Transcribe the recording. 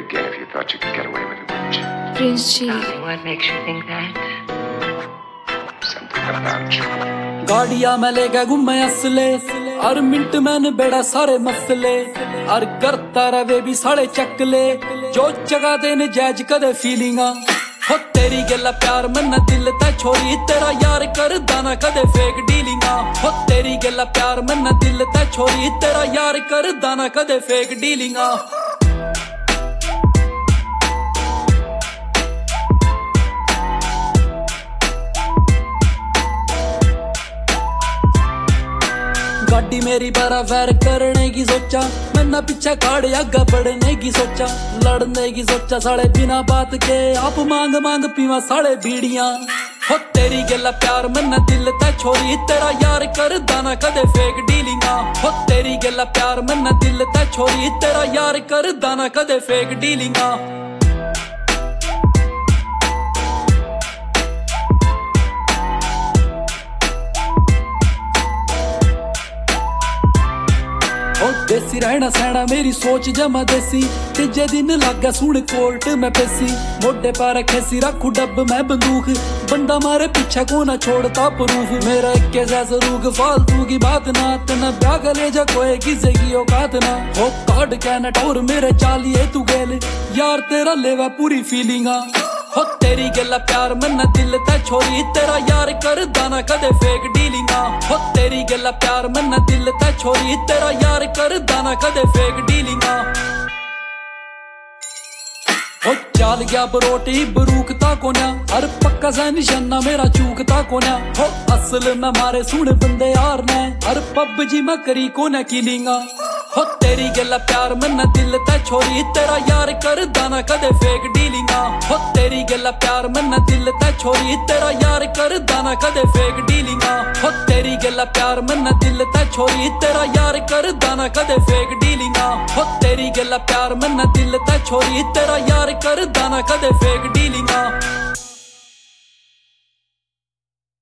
again if you thought you could get away with it, wouldn't you? Prince ji, What makes you think that? Something about you. गाड़िया में ले गए घूमे असले और mint मैंने बेड़ा सारे मसले और करता रवे भी साढ़े चकले जो जगह देने जैज कदे फीलिंगा हो तेरी गल्ला प्यार मन्ना दिल ता छोरी तेरा यार कर दाना कदे फेक डीलिंगा हो तेरी गल्ला प्यार मन्ना दिल ता छोरी तेरा यार कर दाना कदे फेक डीलिंगा गाड़ी मेरी बराबर करने की सोचा मन्ना पीछा काड़े आगा बढ़ने की सोचा लड़ने की सोचा साढ़े बिना बात के आप मांग मांग पीवा साढ़े बीड़ियां हो तेरी गल्ला प्यार मन्ना दिल ता छोरी तेरा यार कर दाना कदे फेक डीलिंगा हो तेरी गल्ला प्यार मन्ना दिल ता छोरी तेरा यार कर दाना कदे फेक डीलिंगा देसी रहना सहना मेरी सोच जमा देसी तीजे दिन लागा सुन कोर्ट में पेसी मोटे पर रखे सी रखू डब में बंदूक बंदा मारे पीछा को ना छोड़ता प्रूफ मेरा एक जैसा रूग फालतू की बात ना तना ब्याह का ले जा कोई किसे की औकात ना हो कार्ड कैनट और मेरे चालिए तू गेल यार तेरा लेवा पूरी फीलिंगा हो तेरी गल्ला प्यार मन्ना दिल ता छोरी तेरा यार कर दाना कदे फेक डीलिंगा हो तेरी गल्ला प्यार मन्ना दिल ता छोरी तेरा यार कर दाना कदे फेक डीलिंगा हो चाल गया बरोटी बरूकता कोन्या हर पक्का सा निशाना मेरा चूकता कोन्या हो असल में मारे सुन बंदे यार ने हर पबजी में करी कोन्या किलिंगा हो तेरी गल्ला प्यार मन्ना दिल ता छोरी तेरा यार कर दाना कदे फेक डीलिंगा हो तेरी गल्ला प्यार मन्ना दिल ता छोरी तेरा यार कर दाना कदे फेक डीलिंगा हो तेरी गल्ला प्यार मन्ना दिल ता छोरी तेरा यार कर दाना कदे फेक डीलिंगा हो तेरी गल्ला प्यार मन्ना दिल ता छोरी तेरा यार कर दाना कदे फेक डीलिंगा